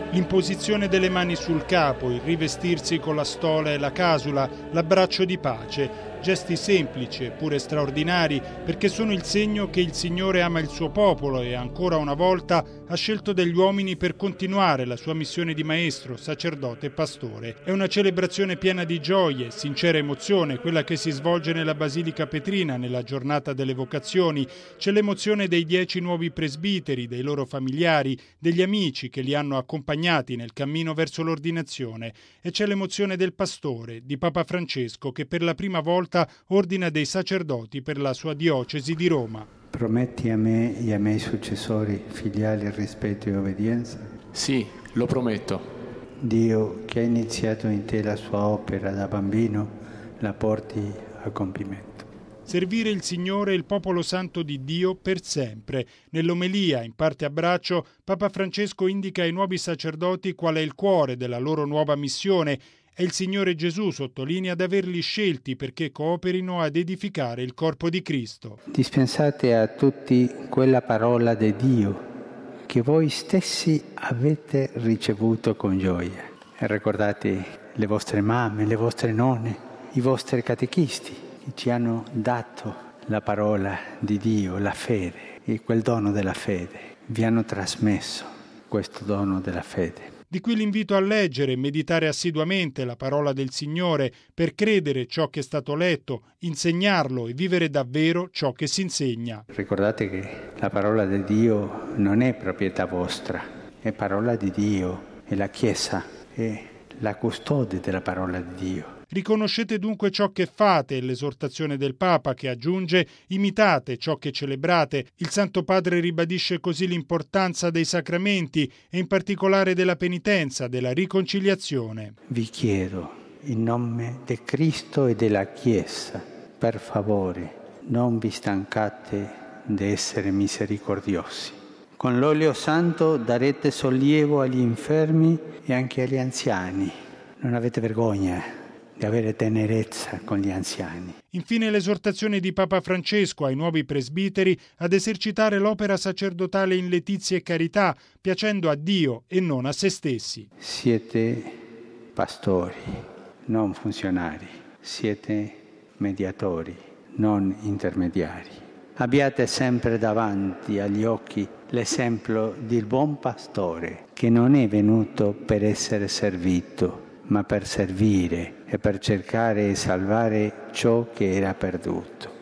L'imposizione delle mani sul capo, il rivestirsi con la stola e la casula, l'abbraccio di pace, gesti semplici eppure straordinari perché sono il segno che il Signore ama il suo popolo e ancora una volta ha scelto degli uomini per continuare la sua missione di maestro, sacerdote e pastore. È una celebrazione piena di gioie, sincera emozione, quella che si svolge nella Basilica Petrina nella giornata delle vocazioni. C'è l'emozione dei 10 nuovi presbiteri, dei loro familiari, degli amici che li hanno accompagnati nel cammino verso l'ordinazione e c'è l'emozione del pastore, di Papa Francesco, che per la prima volta ordina dei sacerdoti per la sua diocesi di Roma. Prometti a me e ai miei successori filiali rispetto e obbedienza? Sì, lo prometto. Dio, che ha iniziato in te la sua opera da bambino, la porti a compimento. Servire il Signore e il popolo santo di Dio per sempre. Nell'omelia, in parte a braccio, Papa Francesco indica ai nuovi sacerdoti qual è il cuore della loro nuova missione. E il Signore Gesù sottolinea di averli scelti perché cooperino ad edificare il corpo di Cristo. Dispensate a tutti quella parola di Dio che voi stessi avete ricevuto con gioia. E ricordate le vostre mamme, le vostre nonne, i vostri catechisti che ci hanno dato la parola di Dio, la fede, e quel dono della fede. Vi hanno trasmesso questo dono della fede. Di qui l'invito a leggere e meditare assiduamente la parola del Signore per credere ciò che è stato letto, insegnarlo e vivere davvero ciò che si insegna. Ricordate che la parola di Dio non è proprietà vostra, è parola di Dio, è la Chiesa, è la custode della parola di Dio. Riconoscete dunque ciò che fate e l'esortazione del Papa che aggiunge imitate ciò che celebrate. Il Santo Padre ribadisce così l'importanza dei sacramenti e in particolare della penitenza, della riconciliazione. Vi chiedo, in nome di Cristo e della Chiesa, per favore, non vi stancate di essere misericordiosi. Con l'olio santo darete sollievo agli infermi e anche agli anziani. Non avete vergogna di avere tenerezza con gli anziani. Infine l'esortazione di Papa Francesco ai nuovi presbiteri ad esercitare l'opera sacerdotale in letizia e carità, piacendo a Dio e non a se stessi. Siete pastori, non funzionari. Siete mediatori, non intermediari. Abbiate sempre davanti agli occhi l'esempio del buon pastore, che non è venuto per essere servito, ma per servire e per cercare e salvare ciò che era perduto.